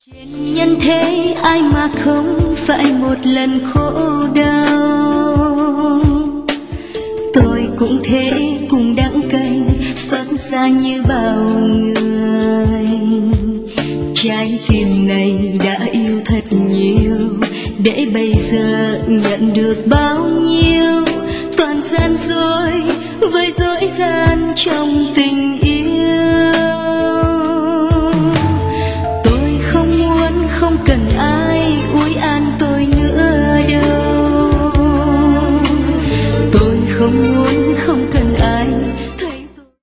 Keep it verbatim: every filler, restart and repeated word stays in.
Trên nhân thế ai mà không phải một lần khổ đau. Tôi cũng thế, cùng đắng cay xót xa như bao người. Trái tim này đã yêu thật nhiều, để bây giờ nhận được bao nhiêu. Toàn gian dối với dối gian trong tình yêu.